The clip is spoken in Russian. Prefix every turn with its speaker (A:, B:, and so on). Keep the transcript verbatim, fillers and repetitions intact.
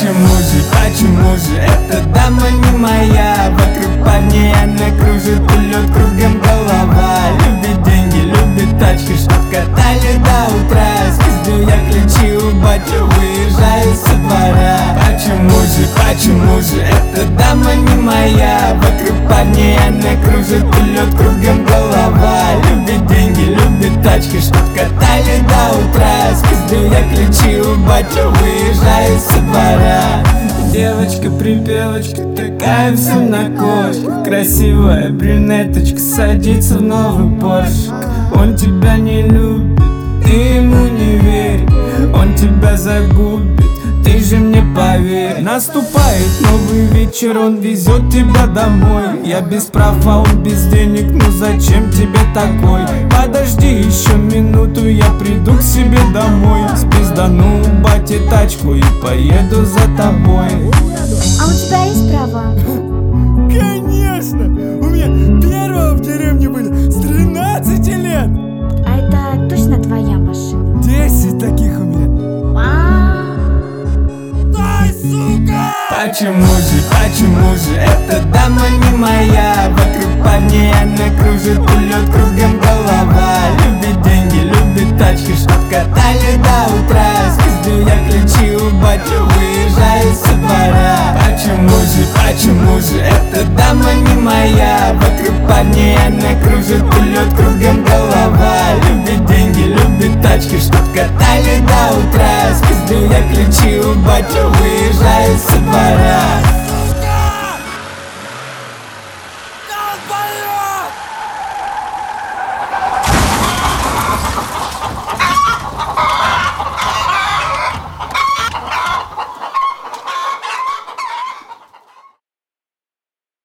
A: Почему же, почему же эта дама не моя? Вокруг парней она кружит, лед кругом голова. Любит деньги, любит тачки, чтоб катали до утра. Спиздил я ключи у батя, выезжаю со двора. Почему же, почему же эта дама не моя? Вокруг парней она кружит, лед кругом голова. Любит деньги, любит тачки, чтоб катали до утра. Спиздил я ключи у батя, выезжаю со двора. Девочка-припевочка, такая вся на кошках. Красивая брюнеточка садится в новый поршик. Он тебя не любит, ты ему не верь. Он тебя загубит, ты же мне поверь. Наступает новый вечер, он везет тебя домой. Я без прав, а он без денег, ну зачем тебе такой? Подожди еще минуту, я приду к себе домой. Спиздану у бати тачку и поеду за тобой.
B: А у тебя есть права?
C: Конечно! У меня первого в деревне были с тринадцати лет!
B: А это точно твоя машина?
C: Десять таких у меня.
B: А,
C: Ай, сука!
A: Почему же, почему же эта дама не моя? Вокруг парней она кружит, лед кругом голова. Любит деньги, любит тачки, чтоб катали до утра. Спиздил я ключи у батя, выезжаю со двора. Почему же, почему же эта дама не моя? Вокруг парней она кружит, лед кругом голова. Любит деньги, любит тачки, чтоб катали до утра. Спиздил я ключи у батя, выезжаю со двора.
C: Долбоёб!